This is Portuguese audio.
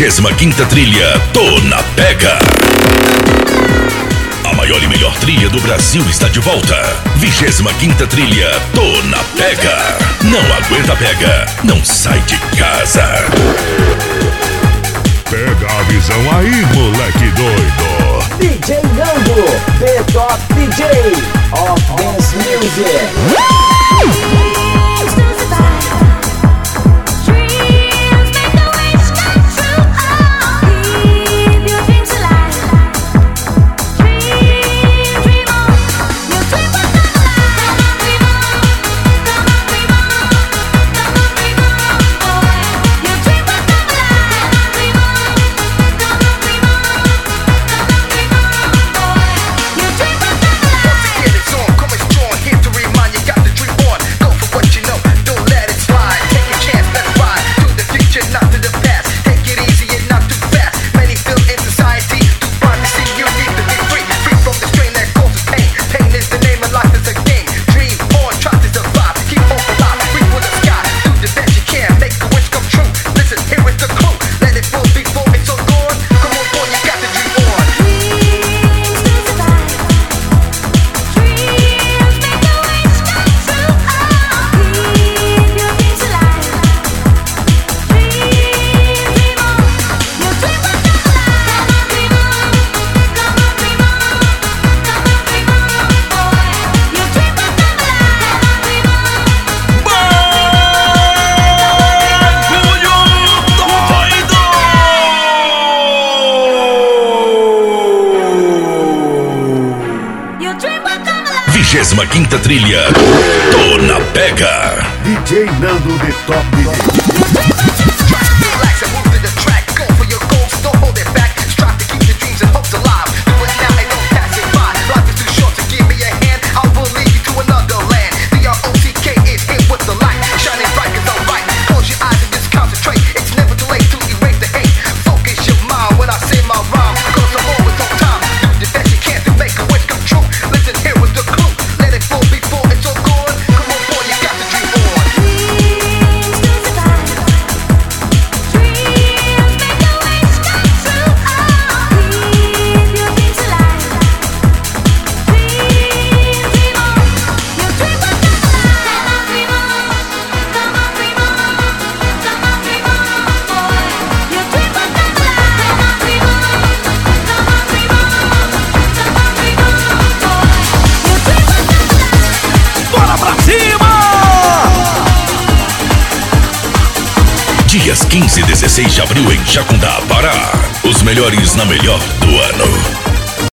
25ª trilha Tô na Pega. A maior e melhor trilha do Brasil está de volta. 25ª trilha Tô na Pega. Não aguenta pega, não sai de casa. Pega a visão aí, moleque doido. DJ Nando, The Top DJ of Dance Music. Quinta trilha Tô na Pega. DJ Nando, The Top DJ. Dias 15 e 16 de abril em Jacundá, Pará. Os melhores na melhor do ano.